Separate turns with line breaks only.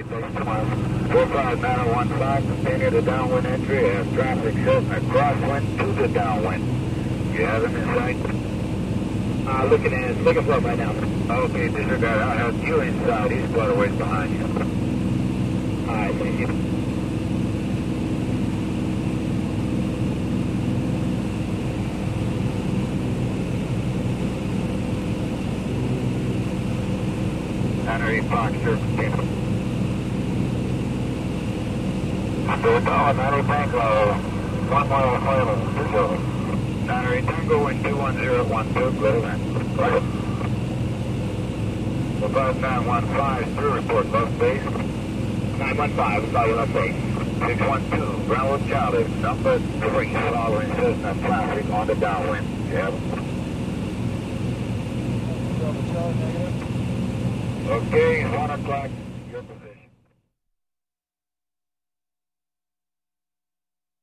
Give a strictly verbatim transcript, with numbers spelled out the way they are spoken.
four five nine one five, continue the downwind entry as traffic setting a crosswind to the downwind. You have him in sight?
Uh, looking at it, looking for it right now.
Okay, disregard. I'll have you inside. He's quite a ways behind you.
Alright, thank you.
Henry Foxtrot, continue. Still down, Nano Tango, one mile final, two Nano Tango, wind two one zero one two, clear land. Right. five nine one five, through report, left base.
nine one five, we saw you left base.
six one two, Bravo Charlie, number three, following Cessna traffic on the downwind. Yep. Okay, one o'clock, your position.